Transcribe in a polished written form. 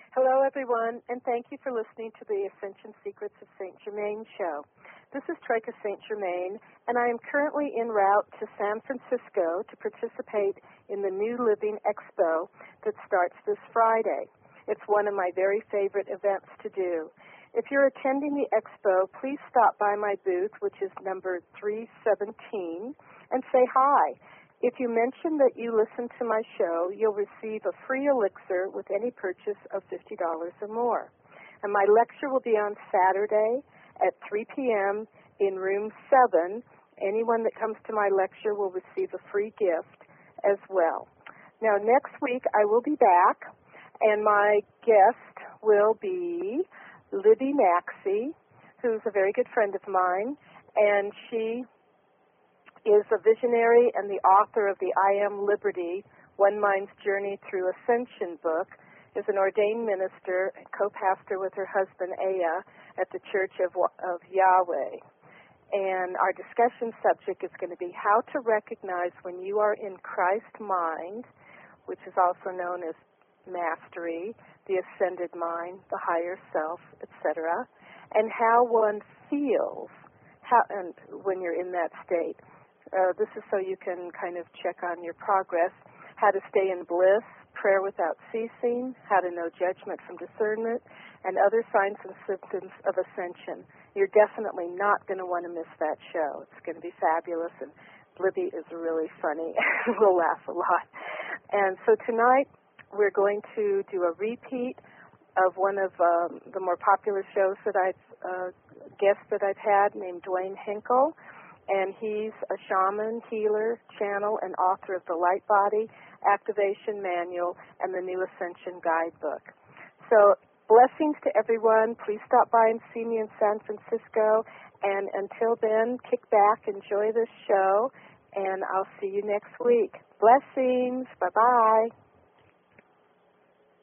Hello, everyone, and thank you for listening to the Ascension Secrets of St. Germain show. This is Troika St. Germain, and I am currently en route to San Francisco to participate in the New Living Expo that starts this Friday. It's one of my very favorite events to do. If you're attending the expo, please stop by my booth, which is number 317, and say hi. If you mention that you listen to my show, you'll receive a free elixir with any purchase of $50 or more. And my lecture will be on Saturday at 3 p.m. in room 7. Anyone that comes to my lecture will receive a free gift as well. Now, next week I will be back, and my guest will be Libby Maxey, who's a very good friend of mine, and she is a visionary and the author of the I Am Liberty, One Mind's Journey Through Ascension book, is an ordained minister and co-pastor with her husband, Aya, at the Church of Yahweh. And our discussion subject is going to be how to recognize when you are in Christ mind, which is also known as mastery, the ascended mind, the higher self, etc., and how one feels and when you're in that state. This is so you can kind of check on your progress, how to stay in bliss, prayer without ceasing, how to know judgment from discernment, and other signs and symptoms of ascension. You're definitely not going to want to miss that show. It's going to be fabulous, and Libby is really funny. We'll laugh a lot. And so tonight we're going to do a repeat of one of the more popular shows that guests that I've had, named Dwayne Hinkle. And he's a shaman, healer, channel, and author of the Light Body Activation Manual and the New Ascension Guidebook. So blessings to everyone. Please stop by and see me in San Francisco. And until then, kick back, enjoy this show, and I'll see you next week. Blessings. Bye-bye.